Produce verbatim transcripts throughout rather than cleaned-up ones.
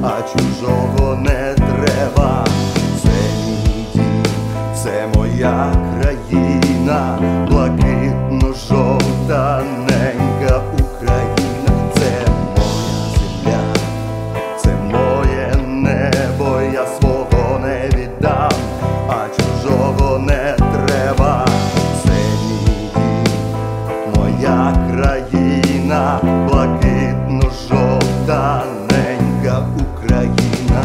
а чужого не треба. Це мій дім, це моя країна, блакитно-жовта ненька Україна. Це моя земля, це моє небо, я свого не віддам, а чужого не треба. Це мій дім, моя країна, блакитно-жовта ненька Україна.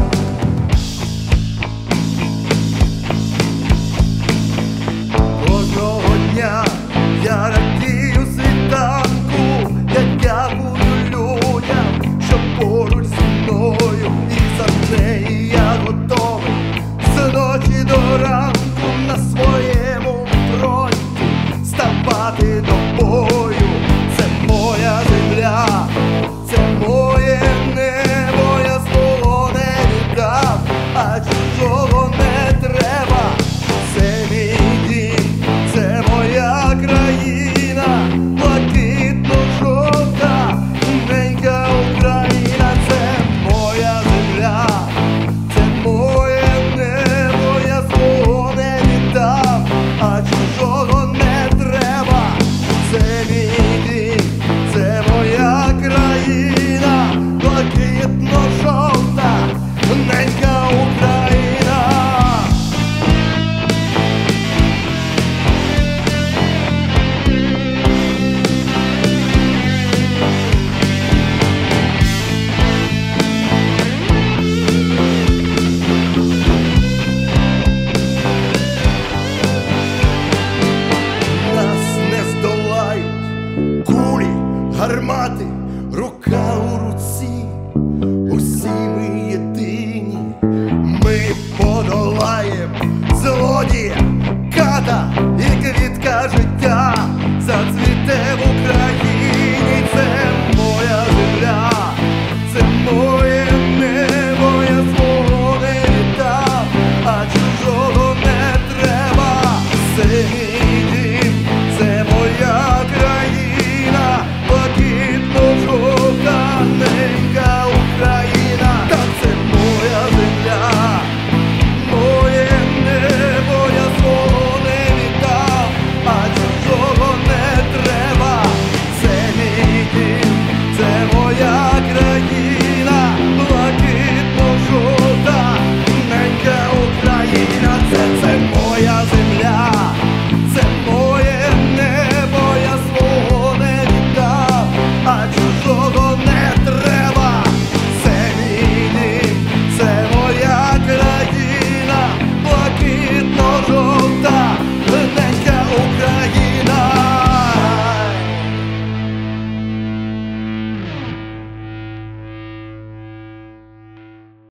Кожного дня я радію світанку, я дякую людям, що поруч зі мною, і за неї я готовий з ночі до ранку на своєму фронті ставати до бою. Це моя земля, це моє небо, я свого не віддам, а чужого не треба. Це мій дім, це моя країна, блакитно-жовта ненька Україна. Це моя земля, це моє небо, я свого не віддам, а чужого не треба. Це мій дім, це моя країна, блакитно-жовта ненька Україна. Нас не здолають кулі, гармати, рука у руці. Усі ми єдині, ми подолаєм злодія, ката і квітка життя.